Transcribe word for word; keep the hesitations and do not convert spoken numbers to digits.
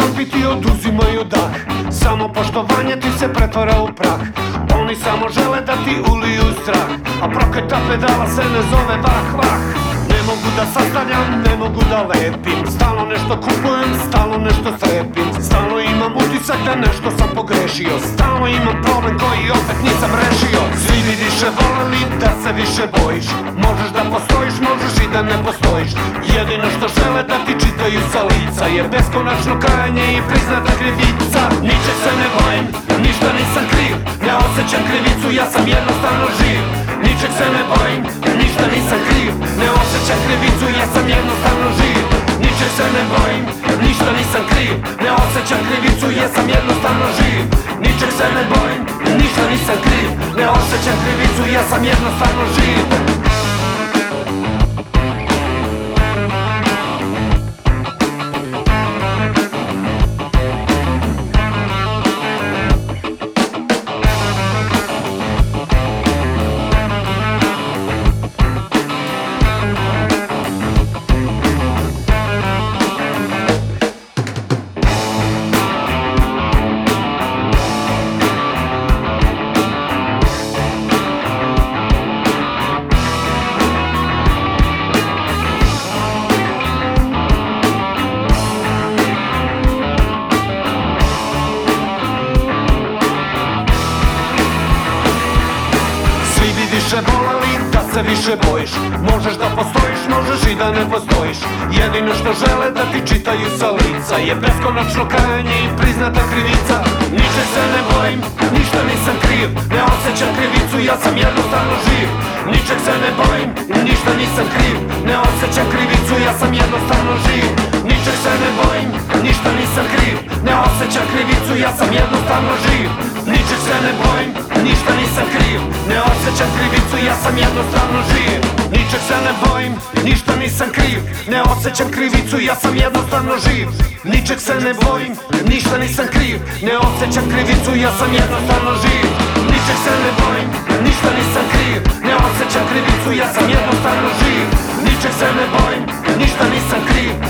tempi ti oduzimaju dah. Samo poštovanje ti se pretvara u prah. Oni samo žele da ti uliju strah, a proketa pedala se ne zove vah vah. Ne mogu da sastavljam, ne mogu da lepim. Stalno nešto kupujem, stalno nešto strepim. Stalno imam utisak da nešto sam pogrešio. Stalno imam problem koji opet nisam rešio. Svi bi više voleli da se više bojiš. Možeš da postojiš, možeš i da ne postojiš. Jedino što žele da ti čitaju sa lica je beskonačno kajanje i priznata krivica. Ničeg se ne bojim, ništa nisam kriv. Ne osjećam krivicu, ja sam jednostavno živ. Ničeg se ne bojim, ništa nisam kriv. Ne osjećam krivicu, ja sam jednostavno živ. Ničeg se ne bojim, ništa nisam kriv. Ne osjećam krivicu, ja sam jednostavno živ. Ničeg se ne bojim, ništa nisam kriv. Ne osjećam krivicu, ja sam jednostavno živ. Više voleli da se više bojiš. Možeš da postojiš, možeš i da ne postojiš. Jedino što žele da ti čitaju sa lica je beskonačno kajanje i priznata krivica. Ničeg se ne bojim, ništa nisam kriv. Ne osjećam krivicu, ja sam jednostavno živ. Ničeg se ne bojim, ništa nisam kriv. Ne osjećam krivicu, ja sam jednostavno živ. Ničeg se ne bojim, ništa nisam kriv. Ne osjećam krivicu, ja sam jednostavno živ. Ničeg se ne bojim, ništa nisam kriv. Ne osjećam krivicu, ja sam jednostavno živ. Ničeg se ne bojim, ništa nisam kriv. Ne osjećam krivicu, ja sam jednostavno živ. Ničeg se ne bojim, ništa nisam kriv. Ne osjećam krivicu, ja sam jednostavno živ. Ničeg se ne bojim, ništa nisam kriv. Ne osjećam krivicu, ja sam jednostavno živ. Ničeg se ne bojim, ništa nisam kriv.